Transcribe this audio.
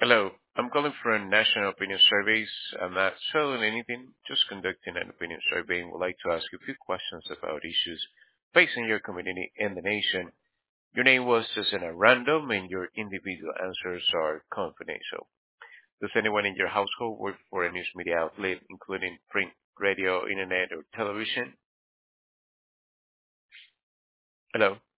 Hello, I'm calling from National Opinion Surveys. I'm not selling anything, just conducting an opinion survey and would like to ask you a few questions about issues facing your community and the nation. Your name was chosen at random and your individual answers are confidential. Does anyone in your household work for a news media outlet, including print, radio, internet, or television? Hello?